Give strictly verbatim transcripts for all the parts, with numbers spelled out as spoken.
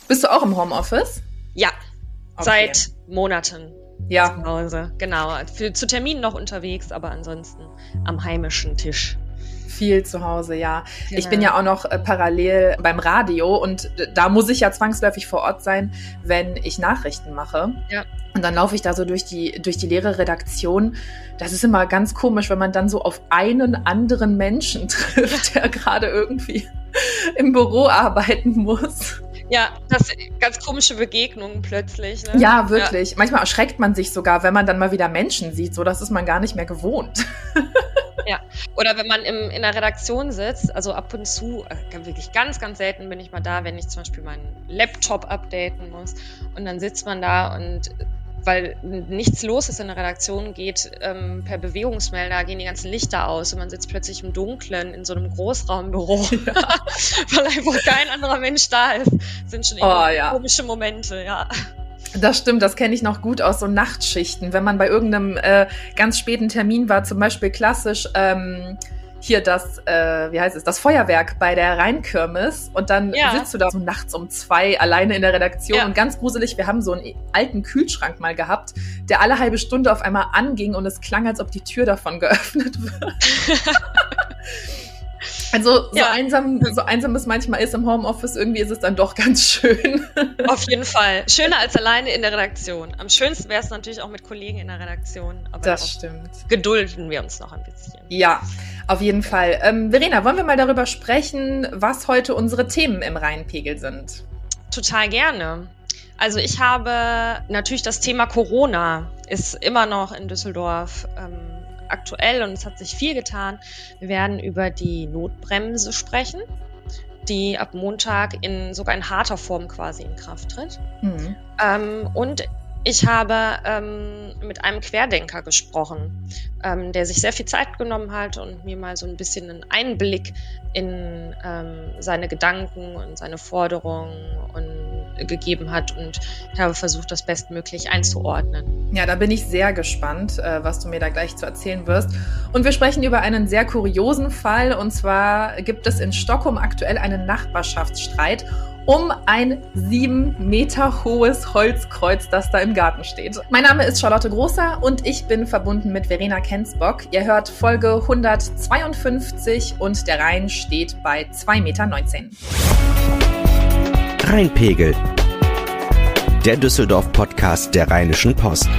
Bist du auch im Homeoffice? Ja, okay. Seit Monaten ja. zu Hause. Genau, Für, zu Terminen noch unterwegs, aber ansonsten am heimischen Tisch. Viel zu Hause, ja. Genau. Ich bin ja auch noch äh, parallel beim Radio und da muss ich ja zwangsläufig vor Ort sein, wenn ich Nachrichten mache. Ja. Und dann laufe ich da so durch die, durch die leere Redaktion. Das ist immer ganz komisch, wenn man dann so auf einen anderen Menschen trifft, der gerade irgendwie im Büro arbeiten muss. Ja, das ganz komische Begegnungen plötzlich. Ne? Ja, wirklich. Ja. Manchmal erschreckt man sich sogar, wenn man dann mal wieder Menschen sieht. So, das ist man gar nicht mehr gewohnt. Ja, oder wenn man im, in der Redaktion sitzt, also ab und zu, äh, wirklich ganz, ganz selten bin ich mal da, wenn ich zum Beispiel meinen Laptop updaten muss. Und dann sitzt man da und weil nichts los ist in der Redaktion, geht ähm, per Bewegungsmelder, gehen die ganzen Lichter aus und man sitzt plötzlich im Dunkeln in so einem Großraumbüro, ja. Weil einfach kein anderer Mensch da ist. Das sind schon oh, ja. komische Momente, ja. Das stimmt, das kenne ich noch gut aus so Nachtschichten, wenn man bei irgendeinem äh, ganz späten Termin war, zum Beispiel klassisch ähm, hier das, äh, wie heißt es, das Feuerwerk bei der Rheinkirmes und dann ja. sitzt du da so nachts um zwei alleine in der Redaktion ja. und ganz gruselig, wir haben so einen alten Kühlschrank mal gehabt, der alle halbe Stunde auf einmal anging und es klang, als ob die Tür davon geöffnet wird. Also so, ja. einsam, so einsam es manchmal ist im Homeoffice, irgendwie ist es dann doch ganz schön. Auf jeden Fall. Schöner als alleine in der Redaktion. Am schönsten wäre es natürlich auch mit Kollegen in der Redaktion. Aber das stimmt. Gedulden wir uns noch ein bisschen. Ja, auf jeden Fall. Ähm, Verena, wollen wir mal darüber sprechen, was heute unsere Themen im Rheinpegel sind? Total gerne. Also ich habe natürlich das Thema Corona ist immer noch in Düsseldorf ähm, aktuell und es hat sich viel getan. Wir werden über die Notbremse sprechen, die ab Montag in sogar in harter Form quasi in Kraft tritt. Mhm. Ähm, und ich habe ähm, mit einem Querdenker gesprochen, ähm, der sich sehr viel Zeit genommen hat und mir mal so ein bisschen einen Einblick in ähm, seine Gedanken und seine Forderungen und gegeben hat und ich habe versucht, das bestmöglich einzuordnen. Ja, da bin ich sehr gespannt, was du mir da gleich zu erzählen wirst. Und wir sprechen über einen sehr kuriosen Fall und zwar gibt es in Stockholm aktuell einen Nachbarschaftsstreit um ein sieben Meter hohes Holzkreuz, das da im Garten steht. Mein Name ist Charlotte Großer und ich bin verbunden mit Verena Kensbock. Ihr hört Folge hundertzweiundfünfzig und der Rhein steht bei zwei Meter neunzehn. Rheinpegel, der Düsseldorf-Podcast der Rheinischen Post.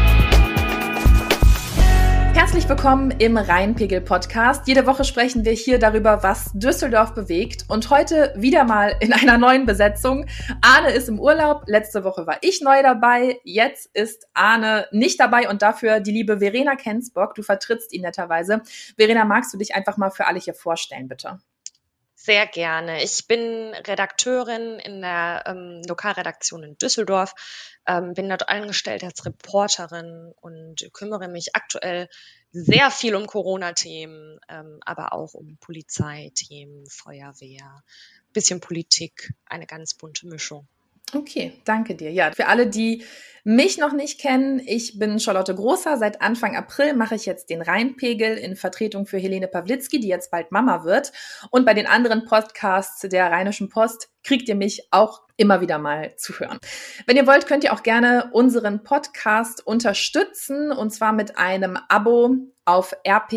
Herzlich willkommen im Rheinpegel-Podcast. Jede Woche sprechen wir hier darüber, was Düsseldorf bewegt. Und heute wieder mal in einer neuen Besetzung. Arne ist im Urlaub. Letzte Woche war ich neu dabei. Jetzt ist Arne nicht dabei und dafür die liebe Verena Kensbock. Du vertrittst ihn netterweise. Verena, magst du dich einfach mal für alle hier vorstellen, bitte? Sehr gerne. Ich bin Redakteurin in der ähm, Lokalredaktion in Düsseldorf, ähm, bin dort angestellt als Reporterin und kümmere mich aktuell sehr viel um Corona-Themen, ähm, aber auch um Polizeithemen, Feuerwehr, bisschen Politik, eine ganz bunte Mischung. Okay, danke dir. Ja, für alle, die mich noch nicht kennen, ich bin Charlotte Großer. Seit Anfang April mache ich jetzt den Rheinpegel in Vertretung für Helene Pawlitzki, die jetzt bald Mama wird. Und bei den anderen Podcasts der Rheinischen Post kriegt ihr mich auch immer wieder mal zu hören. Wenn ihr wollt, könnt ihr auch gerne unseren Podcast unterstützen und zwar mit einem Abo auf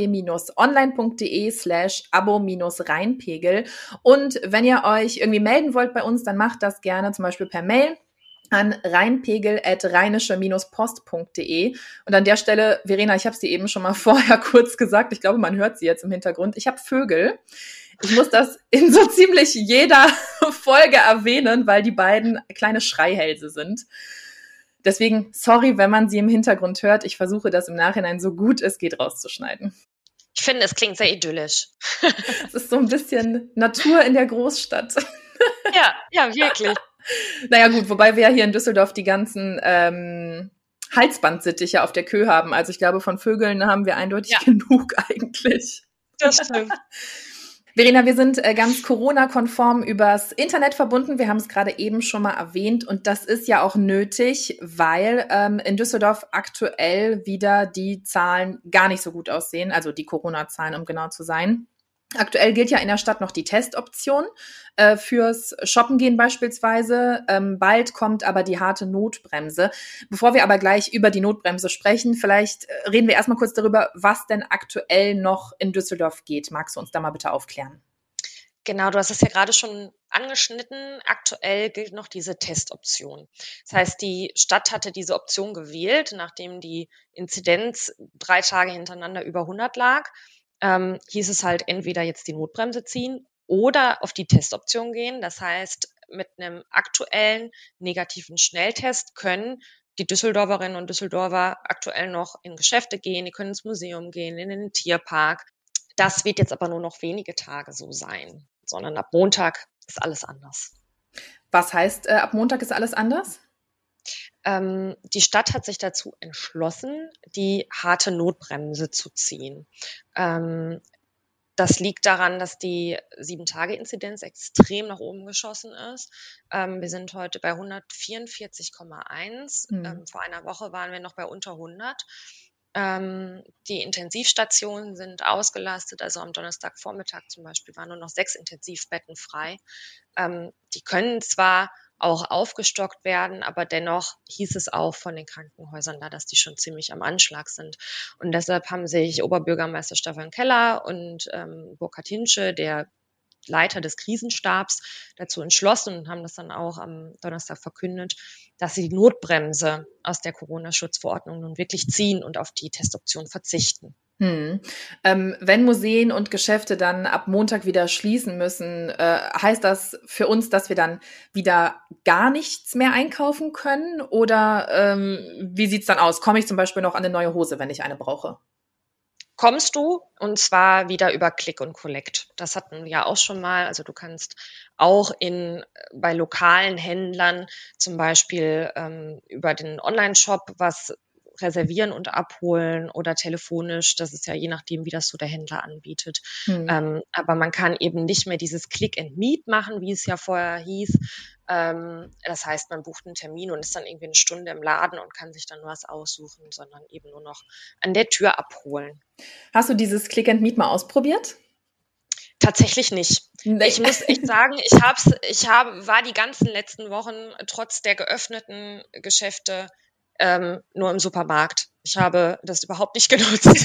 rp-online.de slash abo-rheinpegel. Und wenn ihr euch irgendwie melden wollt bei uns, dann macht das gerne zum Beispiel per Mail an rheinpegel at rheinische-post punkt de. Und an der Stelle, Verena, ich habe es dir eben schon mal vorher kurz gesagt, ich glaube, man hört sie jetzt im Hintergrund. Ich habe Vögel. Ich muss das in so ziemlich jeder Folge erwähnen, weil die beiden kleine Schreihälse sind. Deswegen, sorry, wenn man sie im Hintergrund hört. Ich versuche das im Nachhinein so gut es geht rauszuschneiden. Ich finde, es klingt sehr idyllisch. Es ist so ein bisschen Natur in der Großstadt. Ja, ja, wirklich. Naja gut, wobei wir ja hier in Düsseldorf die ganzen ähm, Halsbandsittiche auf der Kö haben. Also ich glaube, von Vögeln haben wir eindeutig ja. genug eigentlich. Das stimmt. Verena, wir sind äh, ganz Corona-konform übers Internet verbunden. Wir haben es gerade eben schon mal erwähnt und das ist ja auch nötig, weil ähm, in Düsseldorf aktuell wieder die Zahlen gar nicht so gut aussehen, also die Corona-Zahlen, um genau zu sein. Aktuell gilt ja in der Stadt noch die Testoption äh, fürs Shoppen gehen beispielsweise. Ähm, bald kommt aber die harte Notbremse. Bevor wir aber gleich über die Notbremse sprechen, vielleicht äh, reden wir erstmal kurz darüber, was denn aktuell noch in Düsseldorf geht. Magst du uns da mal bitte aufklären? Genau, du hast es ja gerade schon angeschnitten. Aktuell gilt noch diese Testoption. Das heißt, die Stadt hatte diese Option gewählt, nachdem die Inzidenz drei Tage hintereinander über hundert lag. Ähm, hieß es halt entweder jetzt die Notbremse ziehen oder auf die Testoption gehen. Das heißt, mit einem aktuellen negativen Schnelltest können die Düsseldorferinnen und Düsseldorfer aktuell noch in Geschäfte gehen, die können ins Museum gehen, in den Tierpark. Das wird jetzt aber nur noch wenige Tage so sein, sondern ab Montag ist alles anders. Was heißt, äh, ab Montag ist alles anders? Ähm, die Stadt hat sich dazu entschlossen, die harte Notbremse zu ziehen. Ähm, das liegt daran, dass die sieben-Tage-Inzidenz extrem nach oben geschossen ist. Ähm, wir sind heute bei hundertvierundvierzig Komma eins. Mhm. Ähm, vor einer Woche waren wir noch bei unter hundert. Ähm, die Intensivstationen sind ausgelastet. Also am Donnerstagvormittag zum Beispiel waren nur noch sechs Intensivbetten frei. Ähm, die können zwar auch aufgestockt werden, aber dennoch hieß es auch von den Krankenhäusern da, dass die schon ziemlich am Anschlag sind. Und deshalb haben sich Oberbürgermeister Stefan Keller und ähm, Burkhard Hinsche, der Leiter des Krisenstabs, dazu entschlossen und haben das dann auch am Donnerstag verkündet, dass sie die Notbremse aus der Corona-Schutzverordnung nun wirklich ziehen und auf die Testoption verzichten. Hm. Ähm, wenn Museen und Geschäfte dann ab Montag wieder schließen müssen, äh, heißt das für uns, dass wir dann wieder gar nichts mehr einkaufen können? Oder ähm, wie sieht's dann aus? Komme ich zum Beispiel noch an eine neue Hose, wenn ich eine brauche? Kommst du, und zwar wieder über Click und Collect. Das hatten wir ja auch schon mal. Also du kannst auch in bei lokalen Händlern zum Beispiel ähm, über den Online-Shop was reservieren und abholen oder telefonisch. Das ist ja je nachdem, wie das so der Händler anbietet. Hm. Ähm, aber man kann eben nicht mehr dieses Click and Meet machen, wie es ja vorher hieß. Ähm, das heißt, man bucht einen Termin und ist dann irgendwie eine Stunde im Laden und kann sich dann was aussuchen, sondern eben nur noch an der Tür abholen. Hast du dieses Click and Meet mal ausprobiert? Tatsächlich nicht. Nee. Ich muss echt sagen, ich hab's, ich habe, war die ganzen letzten Wochen trotz der geöffneten Geschäfte ähm, nur im Supermarkt. Ich habe das überhaupt nicht genutzt.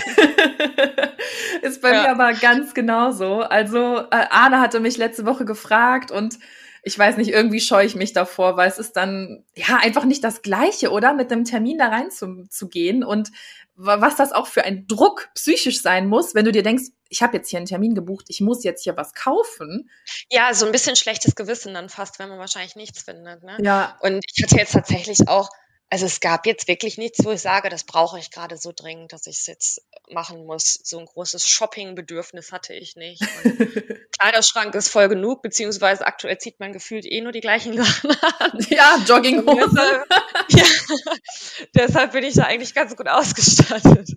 Ist bei ja. mir aber ganz genauso. Also äh, Arne hatte mich letzte Woche gefragt und ich weiß nicht, irgendwie scheue ich mich davor, weil es ist dann ja einfach nicht das Gleiche, oder? Mit einem Termin da rein zu, zu gehen und was das auch für ein Druck psychisch sein muss, wenn du dir denkst, ich habe jetzt hier einen Termin gebucht, ich muss jetzt hier was kaufen. Ja, so ein bisschen schlechtes Gewissen dann fast, wenn man wahrscheinlich nichts findet. Ne? Ja. Und ich hatte jetzt tatsächlich auch, also es gab jetzt wirklich nichts, wo ich sage, das brauche ich gerade so dringend, dass ich es jetzt machen muss. So ein großes Shopping-Bedürfnis hatte ich nicht. Und Kleiderschrank ist voll genug, beziehungsweise aktuell zieht man gefühlt eh nur die gleichen Sachen an. Ja, Jogginghose. Ja, deshalb bin ich da eigentlich ganz gut ausgestattet.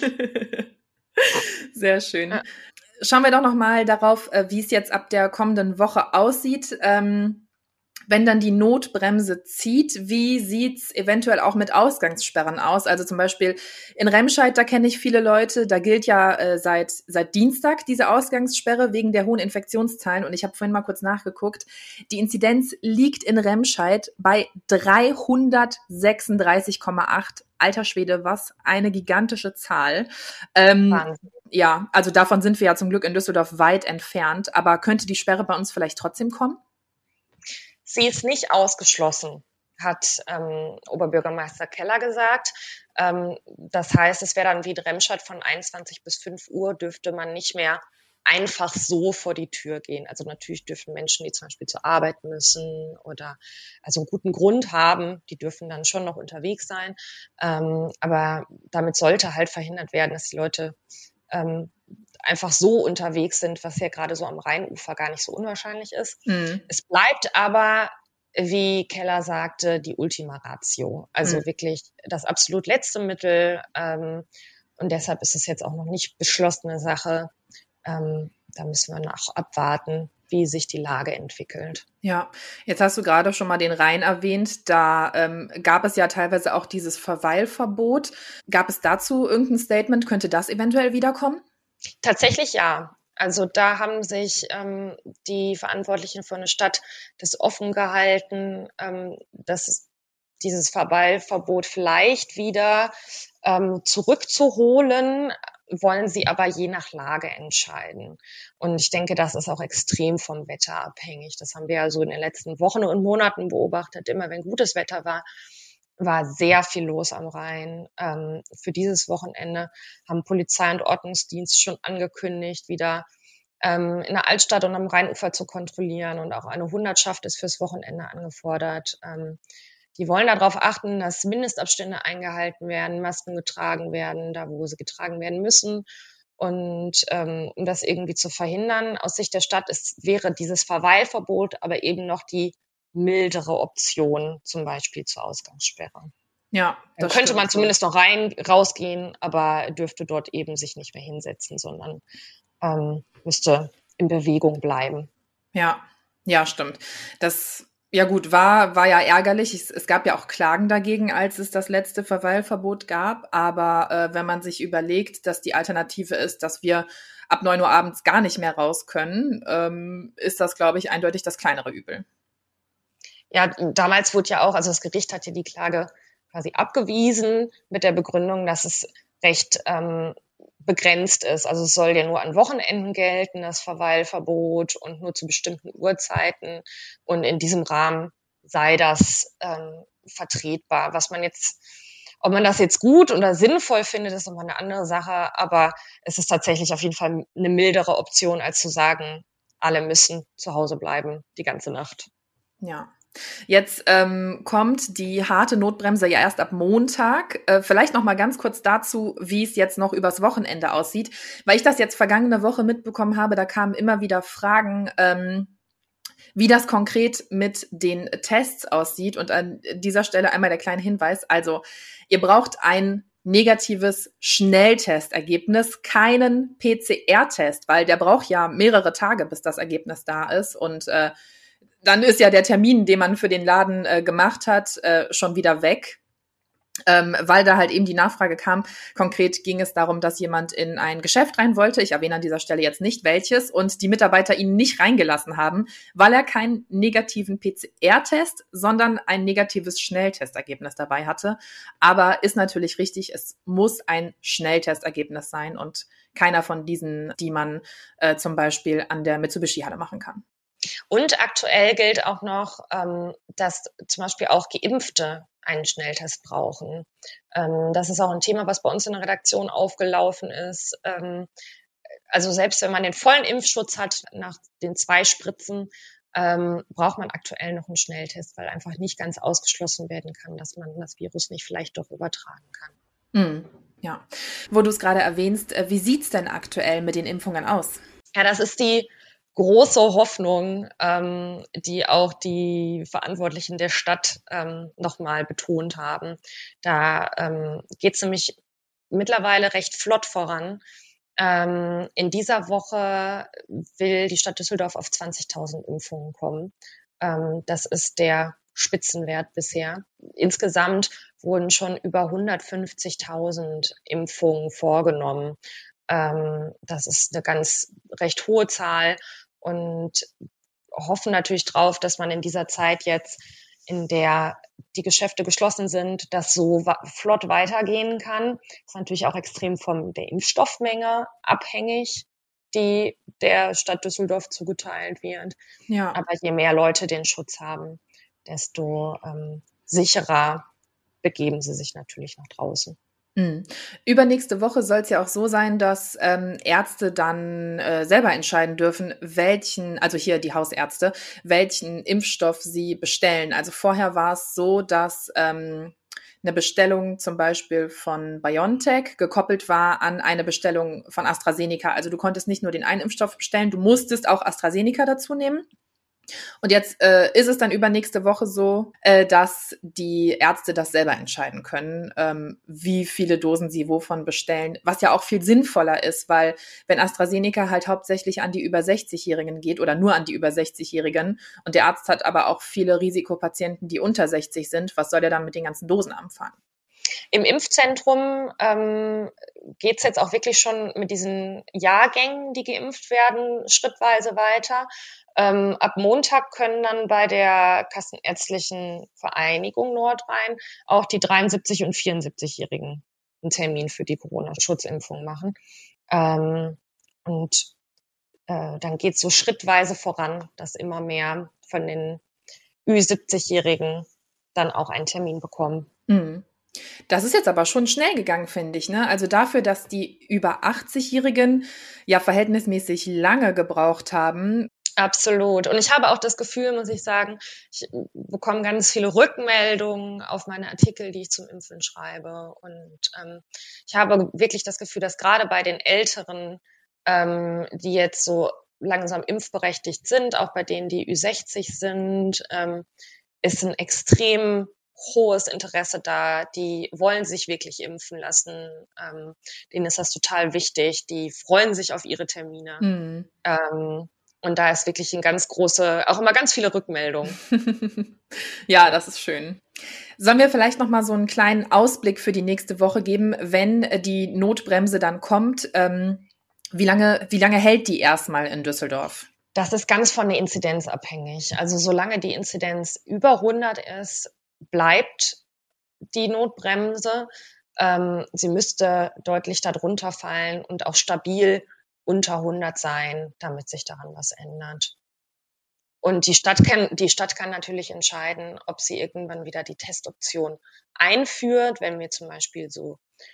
Sehr schön. Ja. Schauen wir doch noch mal darauf, wie es jetzt ab der kommenden Woche aussieht. Ähm, Wenn dann die Notbremse zieht, wie sieht's eventuell auch mit Ausgangssperren aus? Also zum Beispiel in Remscheid, da kenne ich viele Leute, da gilt ja äh, seit seit Dienstag diese Ausgangssperre wegen der hohen Infektionszahlen. Und ich habe vorhin mal kurz nachgeguckt. Die Inzidenz liegt in Remscheid bei dreihundertsechsunddreißig Komma acht. Alter Schwede, was eine gigantische Zahl. Ähm, Wahnsinn. Ja, also davon sind wir ja zum Glück in Düsseldorf weit entfernt. Aber könnte die Sperre bei uns vielleicht trotzdem kommen? Sie ist nicht ausgeschlossen, hat ähm, Oberbürgermeister Keller gesagt. Ähm, das heißt, es wäre dann wie in Remscheid von einundzwanzig bis fünf Uhr dürfte man nicht mehr einfach so vor die Tür gehen. Also natürlich dürfen Menschen, die zum Beispiel zur Arbeit müssen oder also einen guten Grund haben, die dürfen dann schon noch unterwegs sein. Ähm, aber damit sollte halt verhindert werden, dass die Leute ähm, einfach so unterwegs sind, was ja gerade so am Rheinufer gar nicht so unwahrscheinlich ist. Mhm. Es bleibt aber, wie Keller sagte, die Ultima Ratio. Also mhm. wirklich das absolut letzte Mittel. Ähm, und deshalb ist es jetzt auch noch nicht beschlossene Sache. Ähm, da müssen wir noch abwarten, wie sich die Lage entwickelt. Ja, jetzt hast du gerade schon mal den Rhein erwähnt. Da ähm, gab es ja teilweise auch dieses Verweilverbot. Gab es dazu irgendein Statement? Könnte das eventuell wiederkommen? Tatsächlich ja. Also da haben sich ähm, die Verantwortlichen von der Stadt das offen gehalten, ähm, dass dieses Verweilverbot vielleicht wieder ähm, zurückzuholen, wollen sie aber je nach Lage entscheiden. Und ich denke, das ist auch extrem vom Wetter abhängig. Das haben wir ja so in den letzten Wochen und Monaten beobachtet. Immer wenn gutes Wetter war, war sehr viel los am Rhein. Ähm, für dieses Wochenende haben Polizei und Ordnungsdienst schon angekündigt, wieder ähm, in der Altstadt und am Rheinufer zu kontrollieren. Und auch eine Hundertschaft ist fürs Wochenende angefordert. Ähm, die wollen darauf achten, dass Mindestabstände eingehalten werden, Masken getragen werden, da wo sie getragen werden müssen. Und ähm, um das irgendwie zu verhindern, aus Sicht der Stadt ist, wäre dieses Verweilverbot aber eben noch die mildere Option, zum Beispiel zur Ausgangssperre. Ja, dann das könnte stimmt. man zumindest noch rein, rausgehen, aber dürfte dort eben sich nicht mehr hinsetzen, sondern ähm, müsste in Bewegung bleiben. Ja, ja, stimmt. Das, ja gut, war, war ja ärgerlich. Es, es gab ja auch Klagen dagegen, als es das letzte Verweilverbot gab. Aber äh, wenn man sich überlegt, dass die Alternative ist, dass wir ab neun Uhr abends gar nicht mehr raus können, ähm, ist das, glaube ich, eindeutig das kleinere Übel. Ja, damals wurde ja auch, also das Gericht hat ja die Klage quasi abgewiesen mit der Begründung, dass es recht ähm, begrenzt ist. Also es soll ja nur an Wochenenden gelten, das Verweilverbot, und nur zu bestimmten Uhrzeiten. Und in diesem Rahmen sei das ähm, vertretbar. Was man jetzt, ob man das jetzt gut oder sinnvoll findet, ist nochmal eine andere Sache. Aber es ist tatsächlich auf jeden Fall eine mildere Option, als zu sagen, alle müssen zu Hause bleiben die ganze Nacht. Ja. Jetzt ähm, kommt die harte Notbremse ja erst ab Montag. Äh, vielleicht noch mal ganz kurz dazu, wie es jetzt noch übers Wochenende aussieht. Weil ich das jetzt vergangene Woche mitbekommen habe, da kamen immer wieder Fragen, ähm, wie das konkret mit den Tests aussieht. Und an dieser Stelle einmal der kleine Hinweis. Also ihr braucht ein negatives Schnelltestergebnis, keinen P C R-Test, weil der braucht ja mehrere Tage, bis das Ergebnis da ist. Und äh, dann ist ja der Termin, den man für den Laden äh, gemacht hat, äh, schon wieder weg, ähm, weil da halt eben die Nachfrage kam. Konkret ging es darum, dass jemand in ein Geschäft rein wollte. Ich erwähne an dieser Stelle jetzt nicht welches, und die Mitarbeiter ihn nicht reingelassen haben, weil er keinen negativen P C R-Test, sondern ein negatives Schnelltestergebnis dabei hatte. Aber ist natürlich richtig, es muss ein Schnelltestergebnis sein und keiner von diesen, die man äh, zum Beispiel an der Mitsubishi-Halle machen kann. Und aktuell gilt auch noch, ähm, dass zum Beispiel auch Geimpfte einen Schnelltest brauchen. Ähm, das ist auch ein Thema, was bei uns in der Redaktion aufgelaufen ist. Ähm, also selbst wenn man den vollen Impfschutz hat nach den zwei Spritzen, ähm, braucht man aktuell noch einen Schnelltest, weil einfach nicht ganz ausgeschlossen werden kann, dass man das Virus nicht vielleicht doch übertragen kann. Mm, ja, wo du es gerade erwähnst, wie sieht's denn aktuell mit den Impfungen aus? Ja, das ist die große Hoffnung, ähm, die auch die Verantwortlichen der Stadt ähm, nochmal betont haben. Da ähm, geht es nämlich mittlerweile recht flott voran. Ähm, in dieser Woche will die Stadt Düsseldorf auf zwanzigtausend Impfungen kommen. Ähm, das ist der Spitzenwert bisher. Insgesamt wurden schon über hundertfünfzigtausend Impfungen vorgenommen. Ähm, das ist eine ganz recht hohe Zahl, und hoffen natürlich drauf, dass man in dieser Zeit jetzt, in der die Geschäfte geschlossen sind, das so wa- flott weitergehen kann. Das ist natürlich auch extrem von der Impfstoffmenge abhängig, die der Stadt Düsseldorf zugeteilt wird. Ja. Aber je mehr Leute den Schutz haben, desto ähm, sicherer begeben sie sich natürlich nach draußen. Mhm. Übernächste Woche soll es ja auch so sein, dass ähm, Ärzte dann äh, selber entscheiden dürfen, welchen, also hier die Hausärzte, welchen Impfstoff sie bestellen. Also vorher war es so, dass ähm, eine Bestellung zum Beispiel von BioNTech gekoppelt war an eine Bestellung von AstraZeneca. Also du konntest nicht nur den einen Impfstoff bestellen, du musstest auch AstraZeneca dazu nehmen. Und jetzt äh, ist es dann übernächste Woche so, äh, dass die Ärzte das selber entscheiden können, ähm, wie viele Dosen sie wovon bestellen, was ja auch viel sinnvoller ist, weil wenn AstraZeneca halt hauptsächlich an die über sechzig-Jährigen geht oder nur an die über sechzig-Jährigen und der Arzt hat aber auch viele Risikopatienten, die unter sechzig sind, was soll der dann mit den ganzen Dosen anfangen? Im Impfzentrum ähm, geht es jetzt auch wirklich schon mit diesen Jahrgängen, die geimpft werden, schrittweise weiter. Ähm, ab Montag können dann bei der Kassenärztlichen Vereinigung Nordrhein auch die dreiundsiebzig- und vierundsiebzigjährigen einen Termin für die Corona-Schutzimpfung machen. Ähm, und äh, dann geht es so schrittweise voran, dass immer mehr von den Ü siebzigjährigen dann auch einen Termin bekommen. Mhm. Das ist jetzt aber schon schnell gegangen, finde ich, ne? Also dafür, dass die über achtzigjährigen ja verhältnismäßig lange gebraucht haben. Absolut. Und ich habe auch das Gefühl, muss ich sagen, ich bekomme ganz viele Rückmeldungen auf meine Artikel, die ich zum Impfen schreibe. Und ähm, ich habe wirklich das Gefühl, dass gerade bei den Älteren, ähm, die jetzt so langsam impfberechtigt sind, auch bei denen, die Ü sechzig sind, ähm, ist ein extrem hohes Interesse da. Die wollen sich wirklich impfen lassen. Ähm, denen ist das total wichtig. Die freuen sich auf ihre Termine. Mhm. Ähm, und da ist wirklich ein ganz große, auch immer ganz viele Rückmeldungen. Ja, das ist schön. Sollen wir vielleicht noch mal so einen kleinen Ausblick für die nächste Woche geben, wenn die Notbremse dann kommt? Ähm, wie lange, wie lange hält die erstmal in Düsseldorf? Das ist ganz von der Inzidenz abhängig. Also solange die Inzidenz über hundert ist, bleibt die Notbremse. Ähm, sie müsste deutlich darunter fallen und auch stabil unter hundert sein, damit sich daran was ändert. Und die Stadt kann, die Stadt kann natürlich entscheiden, ob sie irgendwann wieder die Testoption einführt, wenn wir zum Beispiel so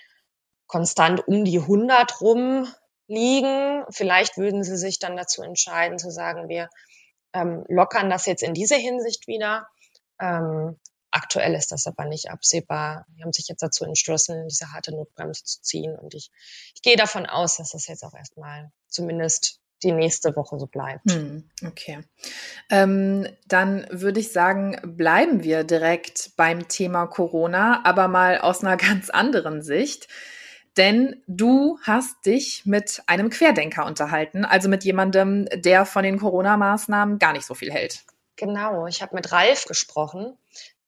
konstant um die hundert rum liegen. Vielleicht würden sie sich dann dazu entscheiden, zu sagen, wir ähm, lockern das jetzt in diese Hinsicht wieder. Ähm, aktuell ist das aber nicht absehbar. Die haben sich jetzt dazu entschlossen, diese harte Notbremse zu ziehen. Und ich, ich gehe davon aus, dass das jetzt auch erstmal zumindest die nächste Woche so bleibt. Hm, okay. Ähm, dann würde ich sagen, bleiben wir direkt beim Thema Corona, aber mal aus einer ganz anderen Sicht. Denn du hast dich mit einem Querdenker unterhalten, also mit jemandem, der von den Corona-Maßnahmen gar nicht so viel hält. Genau, ich habe mit Ralf gesprochen.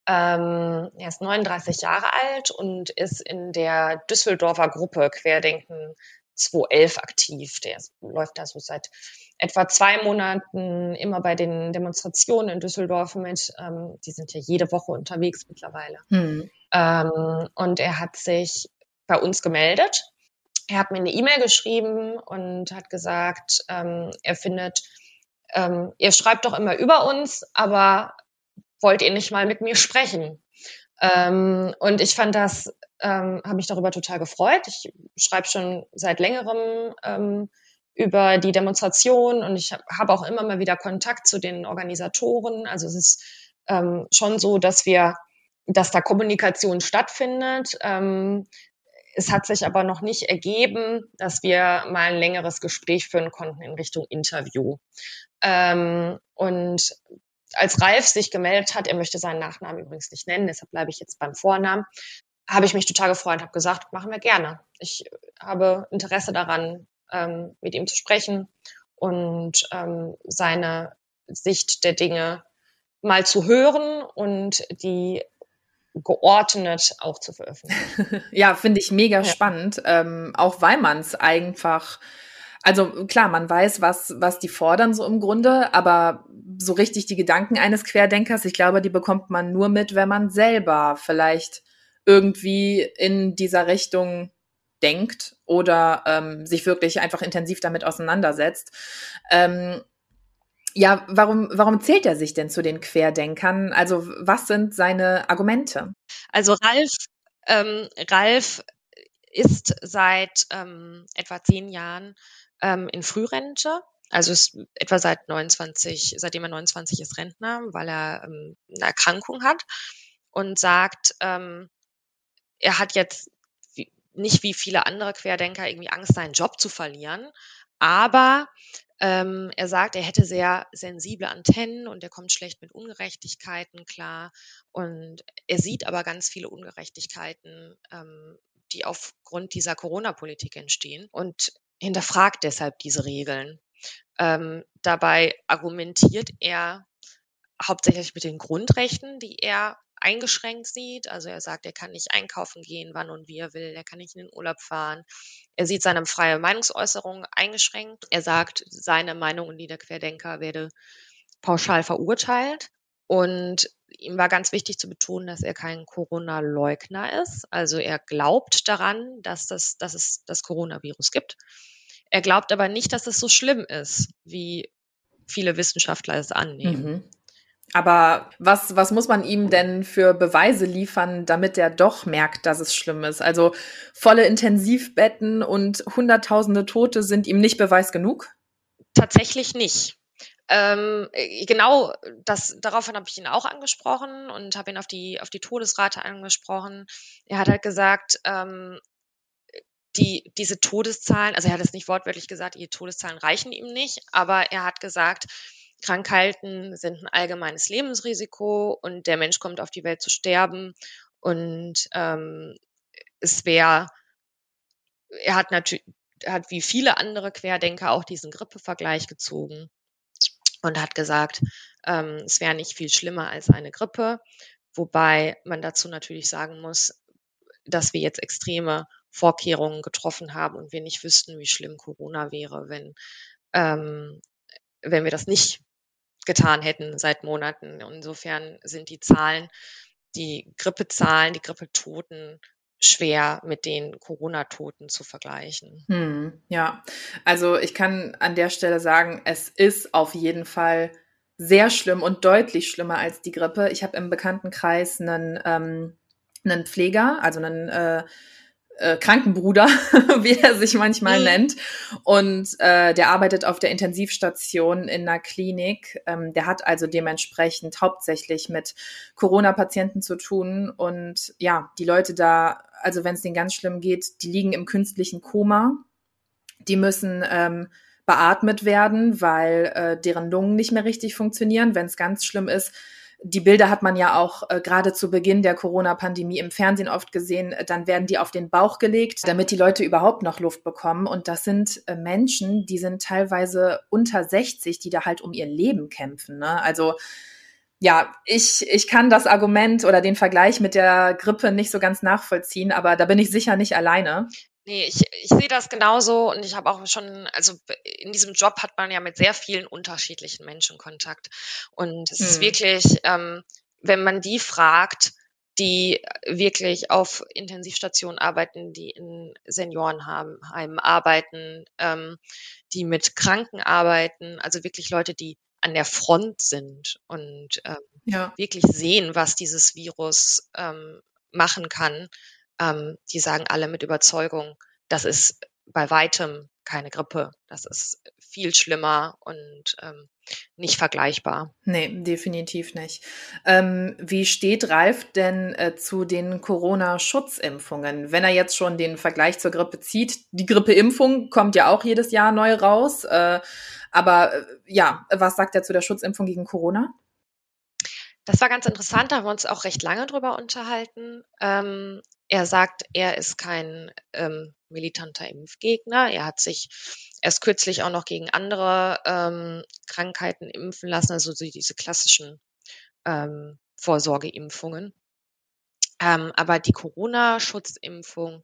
Ähm, er ist neununddreißig Jahre alt und ist in der Düsseldorfer Gruppe Querdenken zweitausendelf aktiv. Der ist, läuft da so seit etwa zwei Monaten immer bei den Demonstrationen in Düsseldorf mit. Ähm, die sind ja jede Woche unterwegs mittlerweile. Hm. Ähm, und er hat sich bei uns gemeldet. Er hat mir eine E-Mail geschrieben und hat gesagt, ähm, er findet, ähm, ihr schreibt doch immer über uns, aber wollt ihr nicht mal mit mir sprechen? Ähm, und ich fand das, ähm, habe mich darüber total gefreut. Ich schreibe schon seit längerem ähm, über die Demonstration und ich habe hab auch immer mal wieder Kontakt zu den Organisatoren. Also es ist ähm, schon so, dass wir, dass da Kommunikation stattfindet. Ähm, es hat sich aber noch nicht ergeben, dass wir mal ein längeres Gespräch führen konnten in Richtung Interview. Ähm, und als Ralf sich gemeldet hat, er möchte seinen Nachnamen übrigens nicht nennen, deshalb bleibe ich jetzt beim Vornamen, habe ich mich total gefreut und habe gesagt, machen wir gerne. Ich habe Interesse daran, ähm, mit ihm zu sprechen und ähm, seine Sicht der Dinge mal zu hören und die geordnet auch zu veröffentlichen. Ja, finde ich mega ja. spannend, ähm, auch weil man es einfach, also klar, man weiß, was, was die fordern so im Grunde, aber so richtig die Gedanken eines Querdenkers, ich glaube, die bekommt man nur mit, wenn man selber vielleicht irgendwie in dieser Richtung denkt oder ähm, sich wirklich einfach intensiv damit auseinandersetzt. Ähm, ja, warum, warum zählt er sich denn zu den Querdenkern? Also was sind seine Argumente? Also Ralf, ähm, Ralf ist seit ähm, etwa zehn Jahren ähm, in Frührente. Also ist etwa seit neunundzwanzig, seitdem er neunundzwanzig ist Rentner, weil er ähm, eine Erkrankung hat und sagt, ähm, er hat jetzt wie, nicht wie viele andere Querdenker irgendwie Angst, seinen Job zu verlieren, aber ähm, er sagt, er hätte sehr sensible Antennen und er kommt schlecht mit Ungerechtigkeiten klar und er sieht aber ganz viele Ungerechtigkeiten, ähm, die aufgrund dieser Corona-Politik entstehen und hinterfragt deshalb diese Regeln. Ähm, dabei argumentiert er hauptsächlich mit den Grundrechten, die er eingeschränkt sieht. Also er sagt, er kann nicht einkaufen gehen, wann und wie er will. Er kann nicht in den Urlaub fahren. Er sieht seine freie Meinungsäußerung eingeschränkt. Er sagt, seine Meinung und die der Querdenker werde pauschal verurteilt. Und ihm war ganz wichtig zu betonen, dass er kein Corona-Leugner ist. Also er glaubt daran, dass, das, dass es das Coronavirus gibt. Er glaubt aber nicht, dass es so schlimm ist, wie viele Wissenschaftler es annehmen. Mhm. Aber was, was muss man ihm denn für Beweise liefern, damit er doch merkt, dass es schlimm ist? Also volle Intensivbetten und Hunderttausende Tote sind ihm nicht Beweis genug? Tatsächlich nicht. Ähm, genau, das, daraufhin habe ich ihn auch angesprochen und habe ihn auf die, auf die Todesrate angesprochen. Er hat halt gesagt, ähm, die, diese Todeszahlen, also er hat es nicht wortwörtlich gesagt, die Todeszahlen reichen ihm nicht, aber er hat gesagt, Krankheiten sind ein allgemeines Lebensrisiko und der Mensch kommt auf die Welt zu sterben und ähm, es wäre, er hat natürlich, er hat wie viele andere Querdenker auch diesen Grippevergleich gezogen und hat gesagt, ähm, es wäre nicht viel schlimmer als eine Grippe, wobei man dazu natürlich sagen muss, dass wir jetzt extreme Vorkehrungen getroffen haben und wir nicht wüssten, wie schlimm Corona wäre, wenn, ähm, wenn wir das nicht getan hätten seit Monaten. Insofern sind die Zahlen, die Grippezahlen, die Grippetoten schwer mit den Corona-Toten zu vergleichen. Hm, ja, also ich kann an der Stelle sagen, es ist auf jeden Fall sehr schlimm und deutlich schlimmer als die Grippe. Ich habe im Bekanntenkreis einen, ähm, einen Pfleger, also einen äh, äh, Krankenbruder, wie er sich manchmal Mhm. nennt. Und äh, der arbeitet auf der Intensivstation in einer Klinik. Ähm, der hat also dementsprechend hauptsächlich mit Corona-Patienten zu tun. Und ja, die Leute da, also wenn es denen ganz schlimm geht, die liegen im künstlichen Koma. Die müssen ähm, beatmet werden, weil äh, deren Lungen nicht mehr richtig funktionieren, wenn es ganz schlimm ist. Die Bilder hat man ja auch äh, gerade zu Beginn der Corona-Pandemie im Fernsehen oft gesehen. Dann werden die auf den Bauch gelegt, damit die Leute überhaupt noch Luft bekommen. Und das sind äh, Menschen, die sind teilweise unter sechzig, die da halt um ihr Leben kämpfen. Ne? Also ja, ich, ich kann das Argument oder den Vergleich mit der Grippe nicht so ganz nachvollziehen, aber da bin ich sicher nicht alleine. Nee, ich, ich sehe das genauso und ich habe auch schon, also in diesem Job hat man ja mit sehr vielen unterschiedlichen Menschen Kontakt. Und es ist Hm. wirklich, ähm, wenn man die fragt, die wirklich auf Intensivstationen arbeiten, die in Seniorenheimen arbeiten, ähm, die mit Kranken arbeiten, also wirklich Leute, die an der Front sind und ähm, Ja. wirklich sehen, was dieses Virus ähm, machen kann. Ähm, die sagen alle mit Überzeugung, das ist bei weitem keine Grippe. Das ist viel schlimmer und ähm, nicht vergleichbar. Nee, definitiv nicht. Ähm, wie steht Ralf denn äh, zu den Corona-Schutzimpfungen? Wenn er jetzt schon den Vergleich zur Grippe zieht, die Grippeimpfung kommt ja auch jedes Jahr neu raus. Äh, aber äh, ja, was sagt er zu der Schutzimpfung gegen Corona? Das war ganz interessant, da haben wir uns auch recht lange drüber unterhalten. Ähm, er sagt, er ist kein ähm, militanter Impfgegner. Er hat sich erst kürzlich auch noch gegen andere ähm, Krankheiten impfen lassen, also so diese klassischen ähm, Vorsorgeimpfungen. Ähm, aber die Corona-Schutzimpfung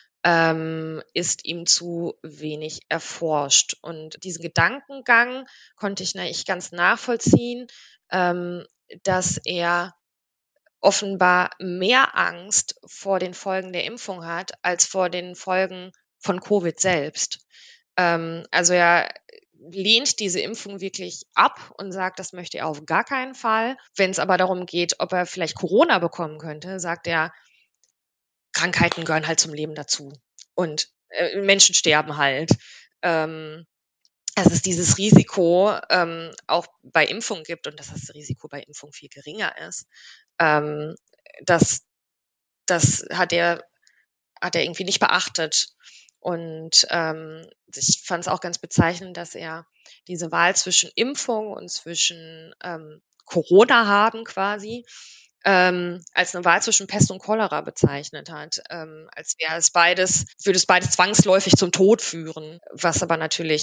ähm, ist ihm zu wenig erforscht. Und diesen Gedankengang konnte ich nicht ganz nachvollziehen, ähm, dass er offenbar mehr Angst vor den Folgen der Impfung hat, als vor den Folgen von Covid selbst. Ähm, also er lehnt diese Impfung wirklich ab und sagt, das möchte er auf gar keinen Fall. Wenn es aber darum geht, ob er vielleicht Corona bekommen könnte, sagt er, Krankheiten gehören halt zum Leben dazu. Und äh, Menschen sterben halt. Ähm, dass es dieses Risiko ähm, auch bei Impfung gibt und dass das Risiko bei Impfung viel geringer ist. Ähm, das, das hat er, hat er irgendwie nicht beachtet. Und ähm, ich fand es auch ganz bezeichnend, dass er diese Wahl zwischen Impfung und zwischen ähm, Corona haben quasi ähm, als eine Wahl zwischen Pest und Cholera bezeichnet hat, ähm, als wäre es beides, würde es beides zwangsläufig zum Tod führen, was aber natürlich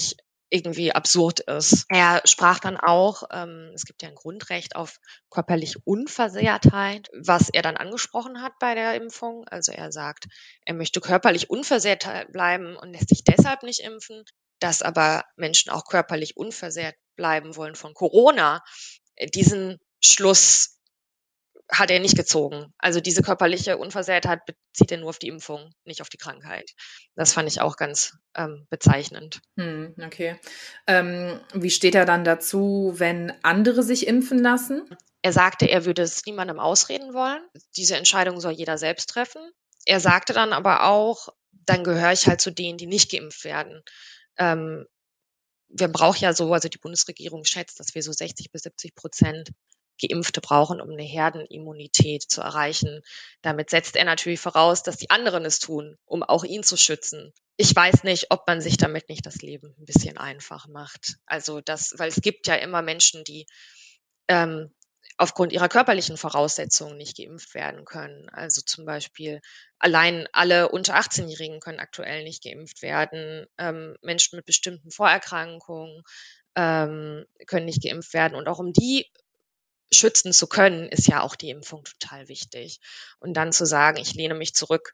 irgendwie absurd ist. Er sprach dann auch, ähm, es gibt ja ein Grundrecht auf körperliche Unversehrtheit, was er dann angesprochen hat bei der Impfung. Also er sagt, er möchte körperlich unversehrt bleiben und lässt sich deshalb nicht impfen, dass aber Menschen auch körperlich unversehrt bleiben wollen von Corona. Diesen Schluss hat er nicht gezogen. Also diese körperliche Unversehrtheit bezieht er nur auf die Impfung, nicht auf die Krankheit. Das fand ich auch ganz ähm, bezeichnend. Hm, okay. Ähm, wie steht er dann dazu, wenn andere sich impfen lassen? Er sagte, er würde es niemandem ausreden wollen. Diese Entscheidung soll jeder selbst treffen. Er sagte dann aber auch, dann gehöre ich halt zu denen, die nicht geimpft werden. Ähm, wir brauchen ja so, also die Bundesregierung schätzt, dass wir so sechzig bis siebzig Prozent Geimpfte brauchen, um eine Herdenimmunität zu erreichen. Damit setzt er natürlich voraus, dass die anderen es tun, um auch ihn zu schützen. Ich weiß nicht, ob man sich damit nicht das Leben ein bisschen einfach macht. Also das, weil es gibt ja immer Menschen, die ähm, aufgrund ihrer körperlichen Voraussetzungen nicht geimpft werden können. Also zum Beispiel allein alle unter achtzehnjährigen können aktuell nicht geimpft werden. Ähm, Menschen mit bestimmten Vorerkrankungen ähm, können nicht geimpft werden. Und auch um die schützen zu können, ist ja auch die Impfung total wichtig. Und dann zu sagen, ich lehne mich zurück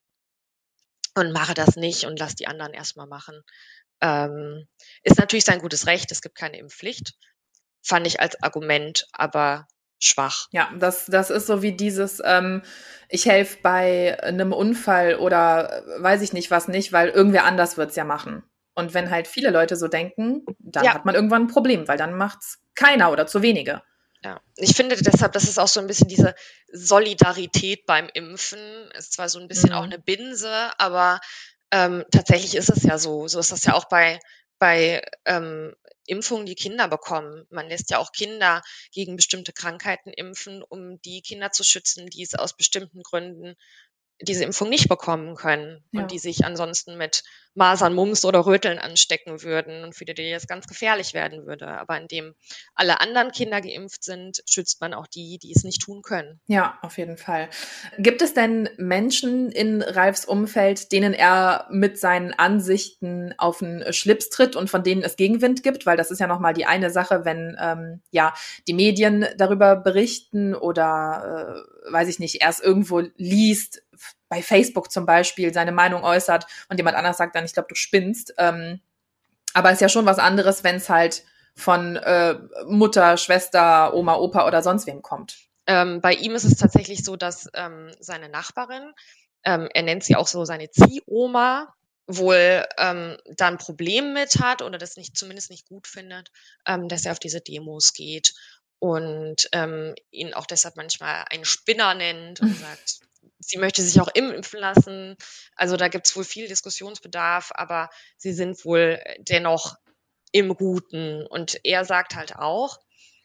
und mache das nicht und lasse die anderen erstmal machen, ähm, ist natürlich sein gutes Recht. Es gibt keine Impfpflicht. Fand ich als Argument aber schwach. Ja, das, das ist so wie dieses, ähm, ich helfe bei einem Unfall oder äh, weiß ich nicht was nicht, weil irgendwer anders wird's ja machen. Und wenn halt viele Leute so denken, dann Ja. hat man irgendwann ein Problem, weil dann macht's keiner oder zu wenige. Ja, ich finde deshalb, das ist auch so ein bisschen diese Solidarität beim Impfen. Ist zwar so ein bisschen Mhm. auch eine Binse, aber ähm, tatsächlich ist es ja so. So ist das ja auch bei bei ähm, Impfungen, die Kinder bekommen. Man lässt ja auch Kinder gegen bestimmte Krankheiten impfen, um die Kinder zu schützen, die es aus bestimmten Gründen diese Impfung nicht bekommen können Ja. und die sich ansonsten mit Masern, Mumps oder Röteln anstecken würden und für die das ganz gefährlich werden würde. Aber indem alle anderen Kinder geimpft sind, schützt man auch die, die es nicht tun können. Ja, auf jeden Fall. Gibt es denn Menschen in Ralfs Umfeld, denen er mit seinen Ansichten auf den Schlips tritt und von denen es Gegenwind gibt? Weil das ist ja nochmal die eine Sache, wenn ähm, ja die Medien darüber berichten oder äh, weiß ich nicht, er es irgendwo liest, bei Facebook zum Beispiel seine Meinung äußert und jemand anders sagt dann, ich glaube, du spinnst. Ähm, aber es ist ja schon was anderes, wenn es halt von äh, Mutter, Schwester, Oma, Opa oder sonst wem kommt. Ähm, bei ihm ist es tatsächlich so, dass ähm, seine Nachbarin, ähm, er nennt sie auch so seine Ziehoma, wohl ähm, da ein Problem mit hat oder das nicht zumindest nicht gut findet, ähm, dass er auf diese Demos geht und ähm, ihn auch deshalb manchmal einen Spinner nennt und sagt, sie möchte sich auch impfen lassen. Also da gibt's wohl viel Diskussionsbedarf, aber sie sind wohl dennoch im Guten. Und er sagt halt auch,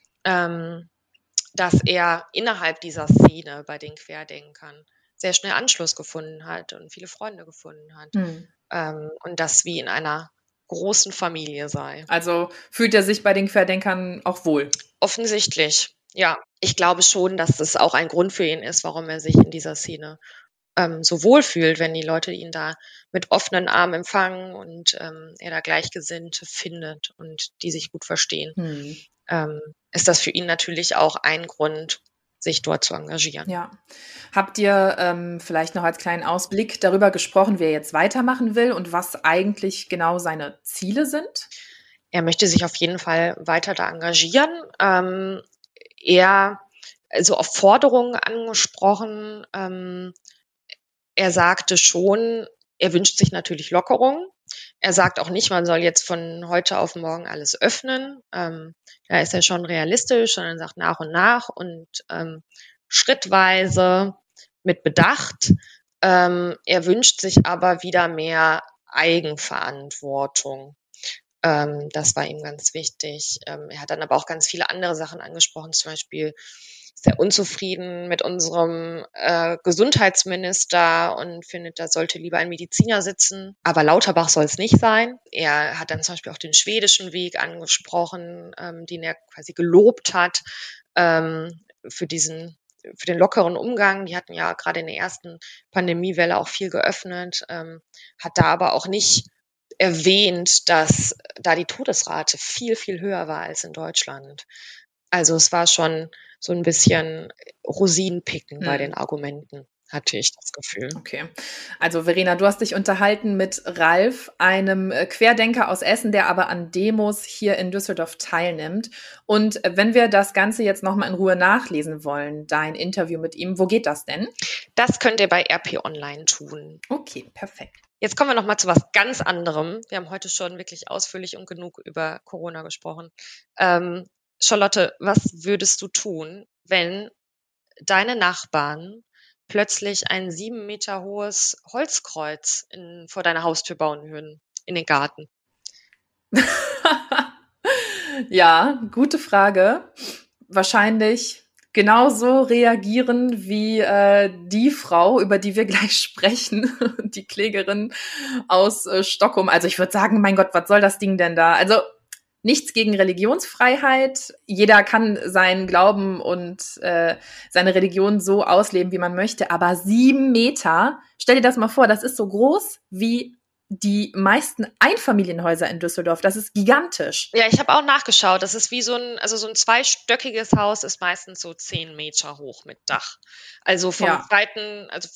ähm, dass er innerhalb dieser Szene bei den Querdenkern sehr schnell Anschluss gefunden hat und viele Freunde gefunden hat. Hm. Ähm, und das wie in einer großen Familie sei. Also fühlt er sich bei den Querdenkern auch wohl? Offensichtlich, ja. Ich glaube schon, dass das auch ein Grund für ihn ist, warum er sich in dieser Szene ähm, so wohl fühlt, wenn die Leute ihn da mit offenen Armen empfangen und ähm, er da Gleichgesinnte findet und die sich gut verstehen. Hm. Ähm, ist das für ihn natürlich auch ein Grund, sich dort zu engagieren. Ja. Habt ihr ähm, vielleicht noch als kleinen Ausblick darüber gesprochen, wie er jetzt weitermachen will und was eigentlich genau seine Ziele sind? Er möchte sich auf jeden Fall weiter da engagieren. Ähm, er, also auf Forderungen angesprochen, ähm, er sagte schon, er wünscht sich natürlich Lockerung. Er sagt auch nicht, man soll jetzt von heute auf morgen alles öffnen. Ähm, da ist er schon realistisch, sondern sagt nach und nach und ähm, schrittweise mit Bedacht. Ähm, er wünscht sich aber wieder mehr Eigenverantwortung. Ähm, das war ihm ganz wichtig. Ähm, er hat dann aber auch ganz viele andere Sachen angesprochen, zum Beispiel ist er unzufrieden mit unserem äh, Gesundheitsminister und findet, da sollte lieber ein Mediziner sitzen. Aber Lauterbach soll es nicht sein. Er hat dann zum Beispiel auch den schwedischen Weg angesprochen, ähm, den er quasi gelobt hat ähm, für diesen für den lockeren Umgang. Die hatten ja gerade in der ersten Pandemiewelle auch viel geöffnet, ähm, hat da aber auch nicht erwähnt, dass da die Todesrate viel, viel höher war als in Deutschland. Also es war schon so ein bisschen Rosinenpicken hm. bei den Argumenten, hatte ich das Gefühl. Okay. Also Verena, du hast dich unterhalten mit Ralf, einem Querdenker aus Essen, der aber an Demos hier in Düsseldorf teilnimmt. Und wenn wir das Ganze jetzt nochmal in Ruhe nachlesen wollen, dein Interview mit ihm, wo geht das denn? Das könnt ihr bei R P Online tun. Okay, perfekt. Jetzt kommen wir nochmal zu was ganz anderem. Wir haben heute schon wirklich ausführlich und genug über Corona gesprochen. Ähm, Charlotte, was würdest du tun, wenn deine Nachbarn plötzlich ein sieben Meter hohes Holzkreuz in, vor deiner Haustür bauen würden, in den Garten? Ja, gute Frage. Wahrscheinlich genauso reagieren wie äh, die Frau, über die wir gleich sprechen, die Klägerin aus äh, Stockholm. Also ich würde sagen, mein Gott, was soll das Ding denn da? Also nichts gegen Religionsfreiheit. Jeder kann seinen Glauben und äh, seine Religion so ausleben, wie man möchte. Aber sieben Meter, stell dir das mal vor, das ist so groß wie die meisten Einfamilienhäuser in Düsseldorf. Das ist gigantisch. Ja, ich habe auch nachgeschaut. Das ist wie so ein, also so ein zweistöckiges Haus ist meistens so zehn Meter hoch mit Dach. Also vom Ja. zweiten, also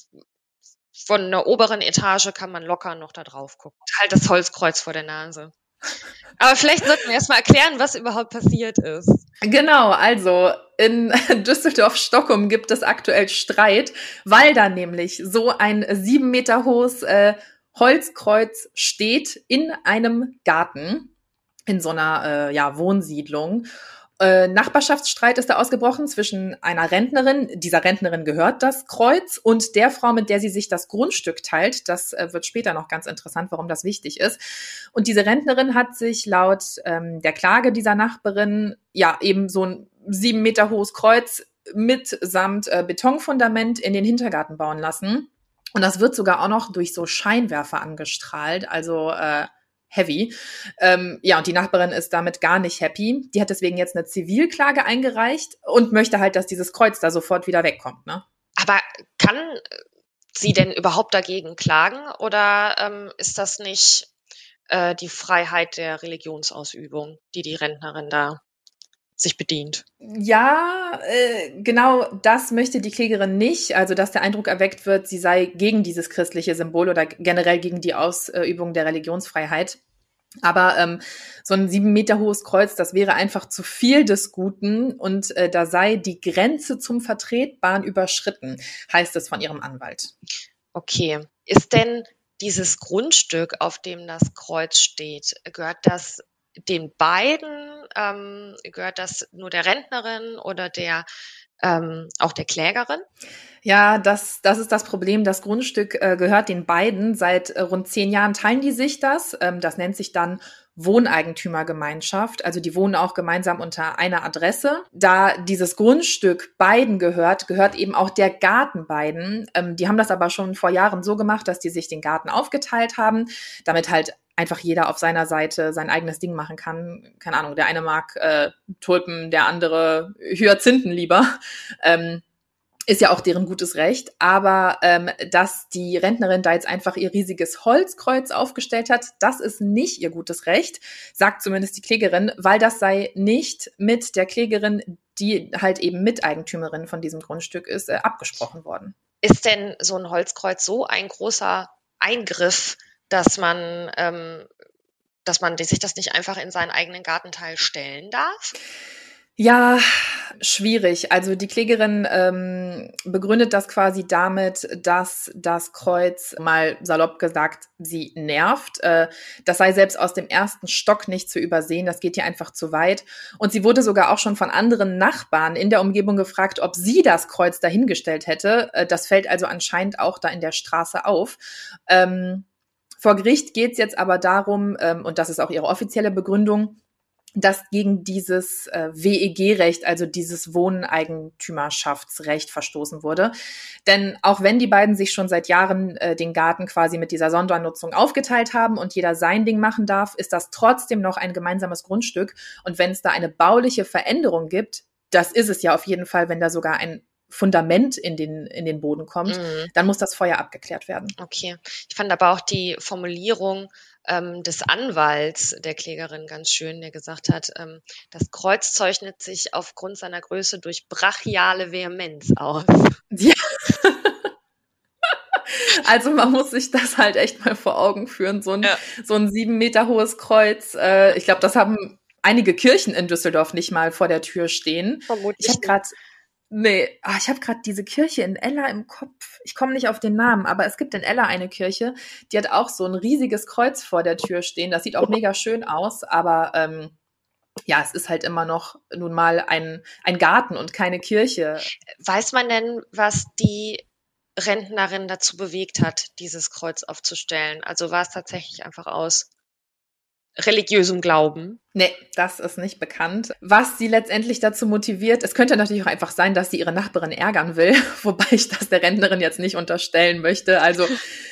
von der oberen Etage kann man locker noch da drauf gucken. Halt das Holzkreuz vor der Nase. Aber vielleicht sollten wir erstmal erklären, was überhaupt passiert ist. Genau, also in Düsseldorf-Stockholm gibt es aktuell Streit, weil da nämlich so ein sieben Meter hohes äh, Holzkreuz steht in einem Garten, in so einer äh, ja, Wohnsiedlung. Äh, Nachbarschaftsstreit ist da ausgebrochen zwischen einer Rentnerin, dieser Rentnerin gehört das Kreuz, und der Frau, mit der sie sich das Grundstück teilt. Das äh, wird später noch ganz interessant, warum das wichtig ist. Und diese Rentnerin hat sich laut ähm, der Klage dieser Nachbarin ja eben so ein sieben Meter hohes Kreuz mitsamt äh, Betonfundament in den Hintergarten bauen lassen. Und das wird sogar auch noch durch so Scheinwerfer angestrahlt, also äh, heavy. Ähm, ja, und die Nachbarin ist damit gar nicht happy. Die hat deswegen jetzt eine Zivilklage eingereicht und möchte halt, dass dieses Kreuz da sofort wieder wegkommt, ne? Aber kann sie denn überhaupt dagegen klagen oder ähm, ist das nicht äh, die Freiheit der Religionsausübung, die die Rentnerin da sich bedient? Ja, äh, genau das möchte die Klägerin nicht. Also, dass der Eindruck erweckt wird, sie sei gegen dieses christliche Symbol oder generell gegen die Ausübung der Religionsfreiheit. Aber ähm, so ein sieben Meter hohes Kreuz, das wäre einfach zu viel des Guten und äh, da sei die Grenze zum Vertretbaren überschritten, heißt es von ihrem Anwalt. Okay. Ist denn dieses Grundstück, auf dem das Kreuz steht, gehört das den beiden, ähm, gehört das nur der Rentnerin oder der ähm, auch der Klägerin? Ja, das, das ist das Problem. Das Grundstück äh, gehört den beiden. Seit äh, rund zehn Jahren teilen die sich das. Ähm, das nennt sich dann Wohneigentümergemeinschaft. Also die wohnen auch gemeinsam unter einer Adresse. Da dieses Grundstück beiden gehört, gehört eben auch der Garten beiden. Ähm, die haben das aber schon vor Jahren so gemacht, dass die sich den Garten aufgeteilt haben, damit halt einfach jeder auf seiner Seite sein eigenes Ding machen kann. Keine Ahnung, der eine mag äh, Tulpen, der andere Hyazinthen lieber. Ähm, ist ja auch deren gutes Recht. Aber ähm, dass die Rentnerin da jetzt einfach ihr riesiges Holzkreuz aufgestellt hat, das ist nicht ihr gutes Recht, sagt zumindest die Klägerin, weil das sei nicht mit der Klägerin, die halt eben Miteigentümerin von diesem Grundstück ist, äh, abgesprochen worden. Ist denn so ein Holzkreuz so ein großer Eingriff, dass man, ähm, dass man sich das nicht einfach in seinen eigenen Gartenteil stellen darf? Ja, schwierig. Also die Klägerin ähm, begründet das quasi damit, dass das Kreuz, mal salopp gesagt, sie nervt. Äh, das sei selbst aus dem ersten Stock nicht zu übersehen. Das geht hier einfach zu weit. Und sie wurde sogar auch schon von anderen Nachbarn in der Umgebung gefragt, ob sie das Kreuz dahingestellt hätte. Äh, das fällt also anscheinend auch da in der Straße auf. Ähm, Vor Gericht geht es jetzt aber darum, ähm, und das ist auch ihre offizielle Begründung, dass gegen dieses äh, W E G-Recht, also dieses Wohneigentümerschaftsrecht, verstoßen wurde. Denn auch wenn die beiden sich schon seit Jahren äh, den Garten quasi mit dieser Sondernutzung aufgeteilt haben und jeder sein Ding machen darf, ist das trotzdem noch ein gemeinsames Grundstück. Und wenn es da eine bauliche Veränderung gibt, das ist es ja auf jeden Fall, wenn da sogar ein Fundament in den, in den Boden kommt, mhm. dann muss das Feuer abgeklärt werden. Okay. Ich fand aber auch die Formulierung ähm, des Anwalts der Klägerin ganz schön, der gesagt hat, ähm, das Kreuz zeichnet sich aufgrund seiner Größe durch brachiale Vehemenz aus. Ja. Also man muss sich das halt echt mal vor Augen führen, so ein, ja. so ein sieben Meter hohes Kreuz. Äh, ich glaube, das haben einige Kirchen in Düsseldorf nicht mal vor der Tür stehen. Vermutlich. Ich habe gerade Nee, ah, ich habe gerade diese Kirche in Ella im Kopf. Ich komme nicht auf den Namen, aber es gibt in Ella eine Kirche, die hat auch so ein riesiges Kreuz vor der Tür stehen. Das sieht auch mega schön aus, aber ähm, ja, es ist halt immer noch nun mal ein, ein Garten und keine Kirche. Weiß man denn, was die Rentnerin dazu bewegt hat, dieses Kreuz aufzustellen? Also war es tatsächlich einfach aus religiösem Glauben? Nee, das ist nicht bekannt. Was sie letztendlich dazu motiviert, es könnte natürlich auch einfach sein, dass sie ihre Nachbarin ärgern will, wobei ich das der Rentnerin jetzt nicht unterstellen möchte. Also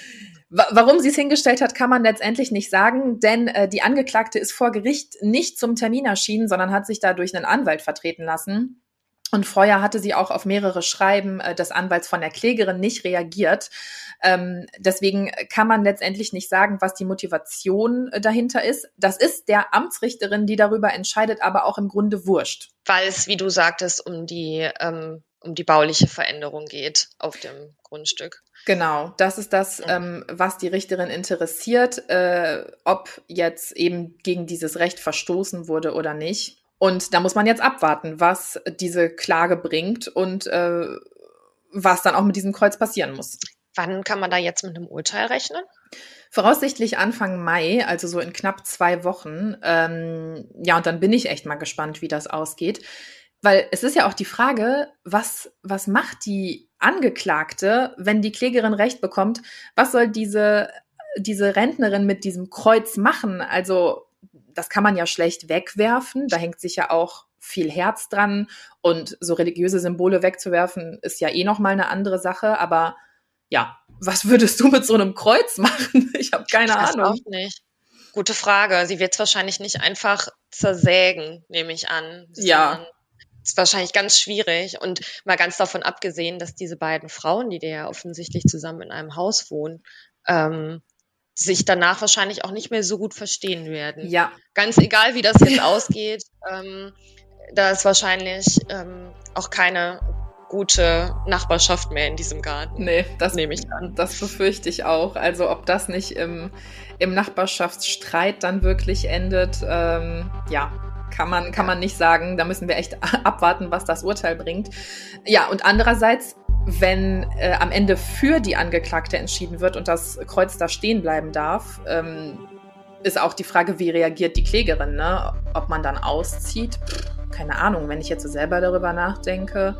w- warum sie es hingestellt hat, kann man letztendlich nicht sagen, denn äh, die Angeklagte ist vor Gericht nicht zum Termin erschienen, sondern hat sich da durch einen Anwalt vertreten lassen. Und vorher hatte sie auch auf mehrere Schreiben äh, des Anwalts von der Klägerin nicht reagiert. Ähm, deswegen kann man letztendlich nicht sagen, was die Motivation äh, dahinter ist. Das ist der Amtsrichterin, die darüber entscheidet, aber auch im Grunde wurscht. Weil es, wie du sagtest, um die, ähm, um die bauliche Veränderung geht auf dem Grundstück. Genau, das ist das, ähm, was die Richterin interessiert, äh, ob jetzt eben gegen dieses Recht verstoßen wurde oder nicht. Und da muss man jetzt abwarten, was diese Klage bringt und äh, was dann auch mit diesem Kreuz passieren muss. Wann kann man da jetzt mit einem Urteil rechnen? Voraussichtlich Anfang Mai, also so in knapp zwei Wochen. Ähm, ja, und dann bin ich echt mal gespannt, wie das ausgeht. Weil es ist ja auch die Frage, was, was macht die Angeklagte, wenn die Klägerin Recht bekommt? Was soll diese, diese Rentnerin mit diesem Kreuz machen? Also das kann man ja schlecht wegwerfen. Da hängt sich ja auch viel Herz dran. Und so religiöse Symbole wegzuwerfen, ist ja eh nochmal eine andere Sache. Aber ja, was würdest du mit so einem Kreuz machen? Ich habe keine ich weiß Ahnung. Auch nicht. Gute Frage. Sie wird es wahrscheinlich nicht einfach zersägen, nehme ich an. Ja. Das ist wahrscheinlich ganz schwierig. Und mal ganz davon abgesehen, dass diese beiden Frauen, die ja offensichtlich zusammen in einem Haus wohnen, ähm, sich danach wahrscheinlich auch nicht mehr so gut verstehen werden. Ja. Ganz egal, wie das jetzt ausgeht, ähm, da ist wahrscheinlich ähm, auch keine gute Nachbarschaft mehr in diesem Garten. Nee, das nehme ich an. Das befürchte ich auch. Also ob das nicht im, im Nachbarschaftsstreit dann wirklich endet, ähm, ja, kann man, kann man nicht sagen. Da müssen wir echt abwarten, was das Urteil bringt. Ja, und andererseits, wenn äh, am Ende für die Angeklagte entschieden wird und das Kreuz da stehen bleiben darf, ähm, ist auch die Frage, wie reagiert die Klägerin, ne? Ob man dann auszieht? Pff, keine Ahnung, wenn ich jetzt so selber darüber nachdenke.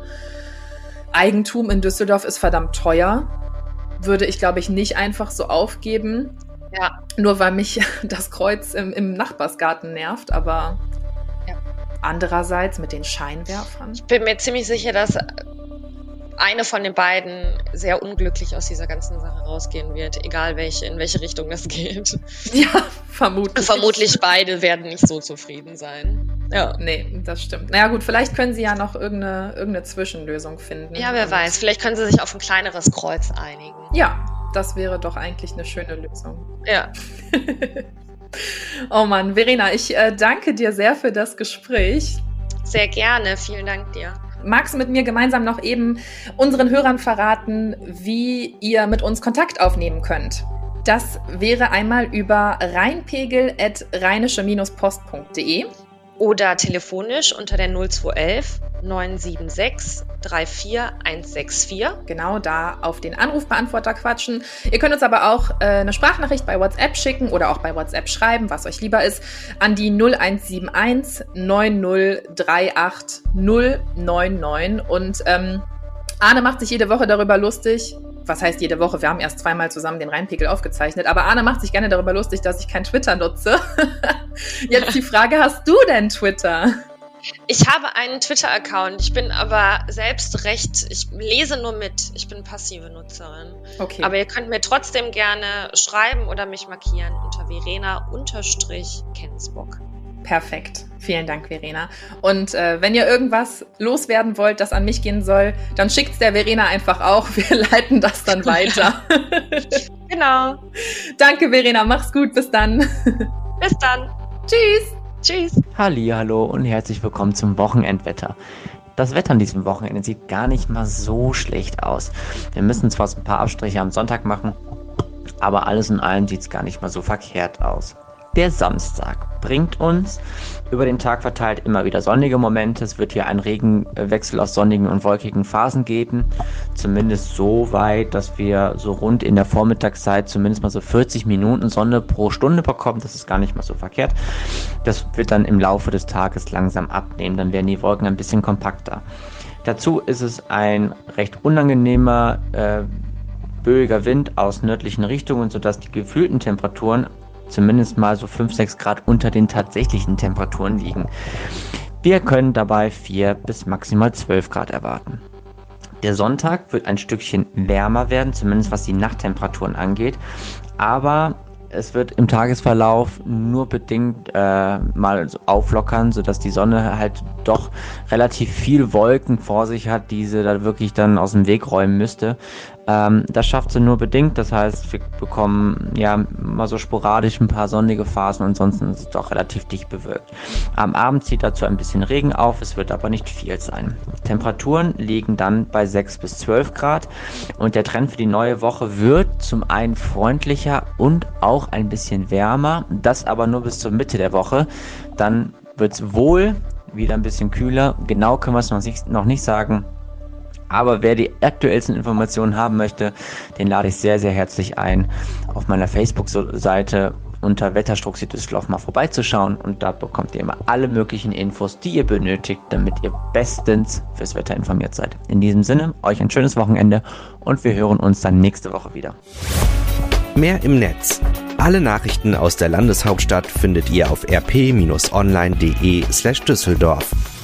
Eigentum in Düsseldorf ist verdammt teuer. Würde ich, glaube ich, nicht einfach so aufgeben. Ja. Nur weil mich das Kreuz im, im Nachbarsgarten nervt, aber ja. Andererseits mit den Scheinwerfern. Ich bin mir ziemlich sicher, dass eine von den beiden sehr unglücklich aus dieser ganzen Sache rausgehen wird, egal welche, in welche Richtung das geht. Ja, vermutlich. Vermutlich beide werden nicht so zufrieden sein. Ja. Nee, das stimmt. Naja gut, vielleicht können sie ja noch irgendeine, irgendeine Zwischenlösung finden. Ja, wer weiß. Vielleicht können sie sich auf ein kleineres Kreuz einigen. Ja, das wäre doch eigentlich eine schöne Lösung. Ja. Oh Mann, Verena, ich äh, danke dir sehr für das Gespräch. Sehr gerne, vielen Dank dir. Magst du mit mir gemeinsam noch eben unseren Hörern verraten, wie ihr mit uns Kontakt aufnehmen könnt? Das wäre einmal über rheinpegel at rheinische post punkt de oder telefonisch unter der null zwei eins neun sieben sechs drei vier eins sechs vier. Genau, da auf den Anrufbeantworter quatschen. Ihr könnt uns aber auch äh, eine Sprachnachricht bei WhatsApp schicken oder auch bei WhatsApp schreiben, was euch lieber ist, an die null eins sieben eins neun null drei acht null neun neun. Und ähm, Arne macht sich jede Woche darüber lustig. Was heißt jede Woche? Wir haben erst zweimal zusammen den Rheinpegel aufgezeichnet. Aber Arne macht sich gerne darüber lustig, dass ich kein Twitter nutze. Jetzt die Frage, hast du denn Twitter? Ich habe einen Twitter-Account. Ich bin aber selbst recht, ich lese nur mit. Ich bin passive Nutzerin. Okay. Aber ihr könnt mir trotzdem gerne schreiben oder mich markieren unter Verena-Kensbock. Perfekt. Vielen Dank, Verena. Und äh, wenn ihr irgendwas loswerden wollt, das an mich gehen soll, dann schickt's der Verena einfach auch. Wir leiten das dann weiter. Genau. Danke, Verena. Mach's gut. Bis dann. Bis dann. Tschüss. Tschüss. Hallihallo und herzlich willkommen zum Wochenendwetter. Das Wetter an diesem Wochenende sieht gar nicht mal so schlecht aus. Wir müssen zwar ein paar Abstriche am Sonntag machen, aber alles in allem sieht es gar nicht mal so verkehrt aus. Der Samstag bringt uns über den Tag verteilt immer wieder sonnige Momente. Es wird hier einen Regenwechsel aus sonnigen und wolkigen Phasen geben. Zumindest so weit, dass wir so rund in der Vormittagszeit zumindest mal so vierzig Minuten Sonne pro Stunde bekommen. Das ist gar nicht mal so verkehrt. Das wird dann im Laufe des Tages langsam abnehmen. Dann werden die Wolken ein bisschen kompakter. Dazu ist es ein recht unangenehmer, äh, böiger Wind aus nördlichen Richtungen, sodass die gefühlten Temperaturen zumindest mal so fünf, sechs Grad unter den tatsächlichen Temperaturen liegen. Wir können dabei vier bis maximal zwölf Grad erwarten. Der Sonntag wird ein Stückchen wärmer werden, zumindest was die Nachttemperaturen angeht, aber es wird im Tagesverlauf nur bedingt äh, mal so auflockern, sodass die Sonne halt doch relativ viel Wolken vor sich hat, die sie da wirklich dann aus dem Weg räumen müsste. Ähm, das schafft sie nur bedingt, das heißt, wir bekommen ja mal so sporadisch ein paar sonnige Phasen und ansonsten ist es doch relativ dicht bewölkt. Am Abend zieht dazu ein bisschen Regen auf, es wird aber nicht viel sein. Temperaturen liegen dann bei sechs bis zwölf Grad und der Trend für die neue Woche wird zum einen freundlicher und auch ein bisschen wärmer, das aber nur bis zur Mitte der Woche. Dann wird es wohl wieder ein bisschen kühler, genau können wir es noch nicht, noch nicht sagen. Aber wer die aktuellsten Informationen haben möchte, den lade ich sehr, sehr herzlich ein, auf meiner Facebook-Seite unter Wetterstruxi Düsseldorf mal vorbeizuschauen. Und da bekommt ihr immer alle möglichen Infos, die ihr benötigt, damit ihr bestens fürs Wetter informiert seid. In diesem Sinne, euch ein schönes Wochenende und wir hören uns dann nächste Woche wieder. Mehr im Netz. Alle Nachrichten aus der Landeshauptstadt findet ihr auf r p Bindestrich online punkt de slash Düsseldorf.